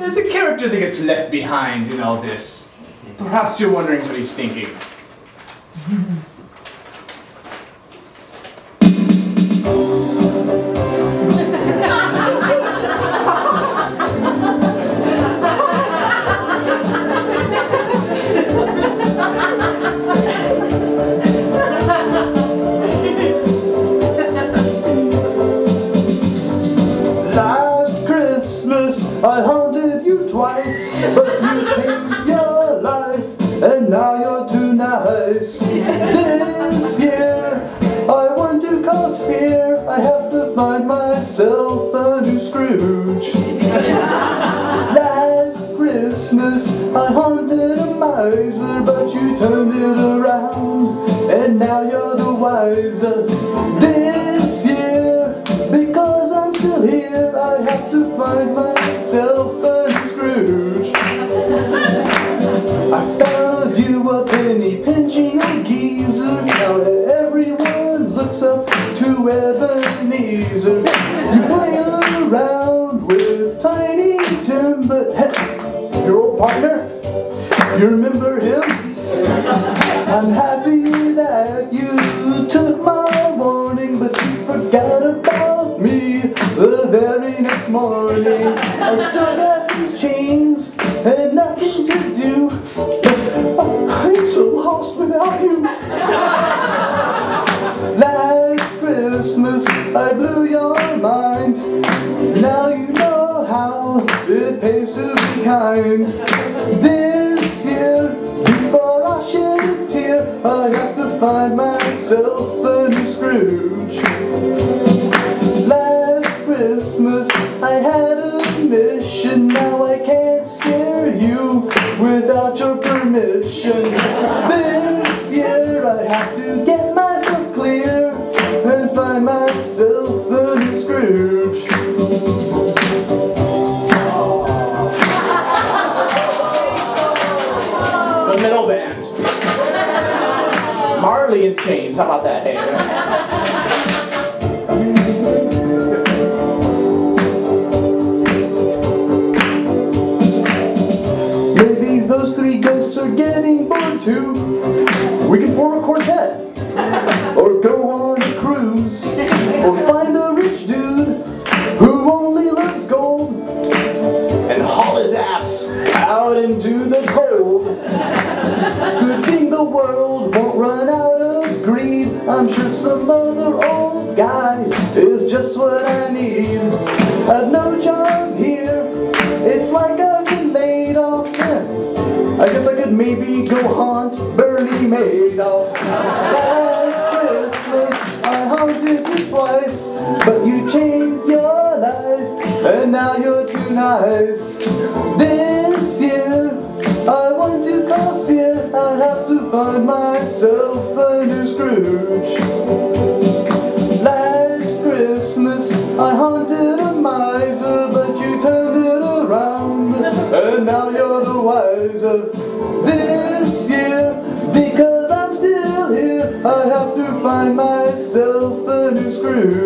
there's a character that gets left behind in all this. Perhaps you're wondering what he's thinking. Last Christmas I haunted you twice, but you changed your life and now you're too nice. This year I want to cause fear. I have to find myself a new Scrooge. Last Christmas I haunted a miser, but you turned it around and now you're the wiser. This year, because I'm still here, I have to find myself a new Scrooge. I found you a penny pinching a geezer. Now everyone looks up to Ebenezer. You play around with Tiny Tim, but hey, your old partner, you remember him? I'm happy that you took my warning, but you forgot about me the very next morning. I still got these chains and nothing to do. I'm so lost without you. Last Christmas I blew your mind. Now you know how it pays to be kind. This year, before I shed a tear, I have to find myself a new Scrooge. Last Christmas I had a mission. Now I can't scare you without your permission. This year I have to get myself clear and find myself a new Scrooge. The middle band. Marley and Chains, how about that, hey? Maybe those three ghosts are getting bored too. We can form a quartet, or go on a cruise, or find a rich dude who only loves gold and haul his ass out into the cold. Good thing the world won't run out of greed. I'm sure some other old guy is just what I need. I've no job here. It's like I've been laid off. I guess I could maybe go haunt Bernie Madoff. Last Christmas I haunted you twice, but you changed your life and now you're too nice. This year I want to cause fear. I have to find myself a new Scrooge. Last Christmas I haunted a miser, but you turned it around and now you're the wiser. This year, because I'm still here, I have to find myself a new Scrooge.